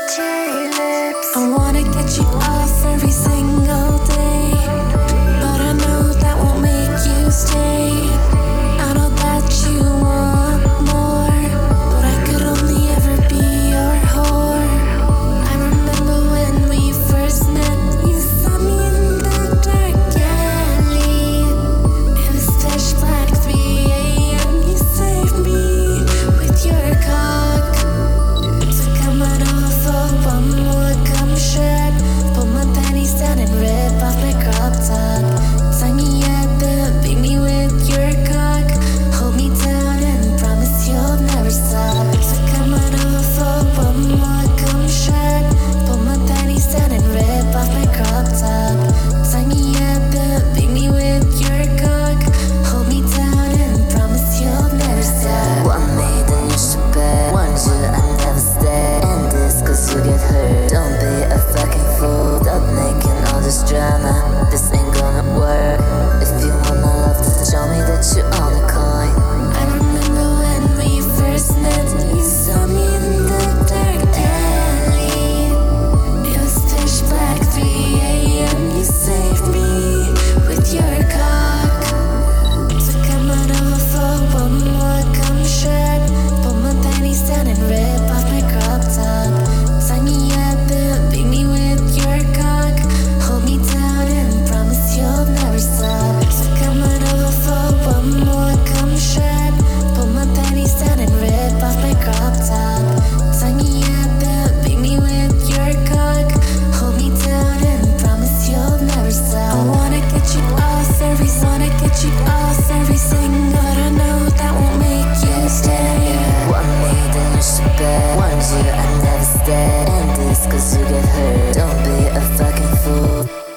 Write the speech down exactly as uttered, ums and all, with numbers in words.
cherry lips. I wanna get you off every single day, but I know that won't make you stay. I know that you want more, but I could only ever be your whore. I remember when we first met, you saw me in the dark alley. It was pitch black, three a.m. You saved me with your cock. Took a mud off for one more cum shirt, pull my panties down and rip off my crop top. Tie me up and beat me with your cock. Hold me down and promise you'll never stop. Took a mud off for one more cum shirt, pull my panties down and rip off my crop top. Tie me up and beat me with your cock. Hold me down and promise you'll never stop. Want me, then you should bet. Want you, I never stay. And this cause you get hurt. Don't be a fucking fool. Stop making all this drama. This ain't gonna work. If you wanna love, then show me that you own a coin. I remember when we first met, you saw me in the dark alley. It was pitch black, three a.m. You saved me with your cock. Took a mud off for one more cum shirt, pull my panties down and rip off my crop top. Tie me up and beat me with your cock. Hold me down and promise you'll never stop. Took a mud off for one more cum shirt, pull my panties down and rip off my crop top. Tie me up and beat me with your cock. Hold me down and promise you'll never stop. I wanna get you off every, wanna get you off every single, but I know that won't make you stay. Want me, then you should bet. Want you, I never stay. And this cause you get hurt. Don't be a fucking fool.